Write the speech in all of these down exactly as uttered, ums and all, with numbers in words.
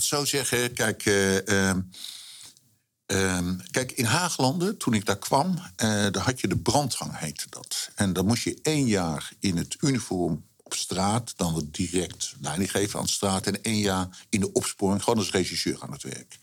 zo zeggen. Kijk, uh, um, um, kijk, in Haaglanden, toen ik daar kwam, uh, daar had je de brandgang, heette dat. En dan moest je één jaar in het uniform op straat, dan wordt direct leiding geven aan de straat, en één jaar in de opsporing, gewoon als regisseur aan het werk.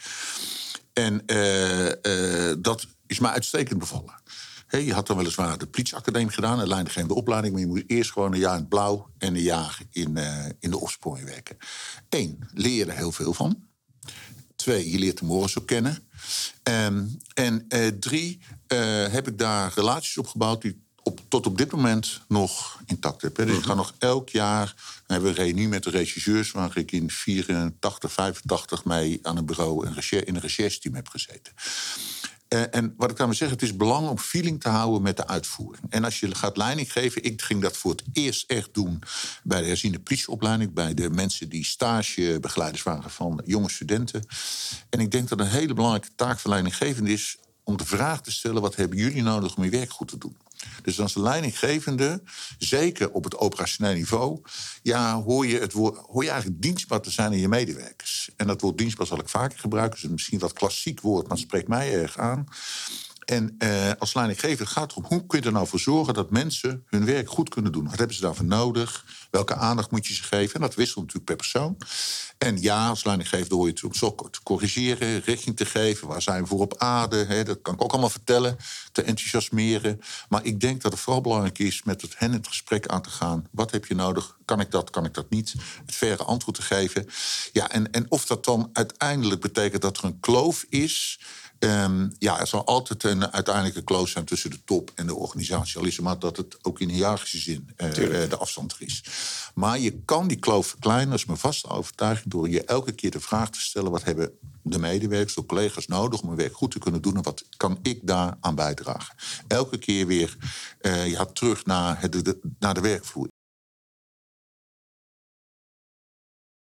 En uh, uh, dat is mij uitstekend bevallen. He, je had dan weliswaar de politieacademie gedaan, een leidinggevende opleiding, maar je moest eerst gewoon een jaar in het blauw en een jaar in, uh, in de opsporing werken. Eén, leer je er heel veel van. Twee, je leert de morgens ook kennen. Um, en uh, drie, uh, heb ik daar relaties opgebouwd die op, tot op dit moment nog intact heb. He. Dus ik ga nog elk jaar, dan hebben we een reunie met de regisseurs, waar ik in vierentachtig, vijfentachtig mee aan een bureau in een rechercheteam heb gezeten. Uh, en wat ik daarmee zeg, het is belangrijk om feeling te houden met de uitvoering. En als je gaat leiding geven, ik ging dat voor het eerst echt doen bij de herziende politieopleiding, bij de mensen die stagebegeleiders waren van jonge studenten. En ik denk dat een hele belangrijke taak van leidinggevende is om de vraag te stellen: wat hebben jullie nodig om je werk goed te doen? Dus als leidinggevende, zeker op het operationele niveau, ja, hoor je, het woord, hoor je eigenlijk dienstbaar te zijn aan je medewerkers. En dat woord dienstbaar zal ik vaker gebruiken. Dus misschien wat klassiek woord, maar het spreekt mij erg aan. En eh, als leidinggevende gaat het om, hoe kun je er nou voor zorgen dat mensen hun werk goed kunnen doen? Wat hebben ze daarvoor nodig? Welke aandacht moet je ze geven? En dat wisselt natuurlijk per persoon. En ja, als leidinggevende hoor je natuurlijk zo te corrigeren, richting te geven. Waar zijn we voor op aarde? Hè? Dat kan ik ook allemaal vertellen, te enthousiasmeren. Maar ik denk dat het vooral belangrijk is met het hen het gesprek aan te gaan. Wat heb je nodig? Kan ik dat, kan ik dat niet? Het verre antwoord te geven. Ja, en, en of dat dan uiteindelijk betekent dat er een kloof is. Um, ja, er zal altijd een uiteindelijke kloof zijn tussen de top en de organisatie. Al is het maar dat het ook in hiërarchische zin uh, de afstand er is. Maar je kan die kloof verkleinen, dat is mijn vaste overtuiging, door je elke keer de vraag te stellen: wat hebben de medewerkers, de collega's nodig om hun werk goed te kunnen doen en wat kan ik daar aan bijdragen? Elke keer weer uh, ja, terug naar, het, de, naar de werkvloer.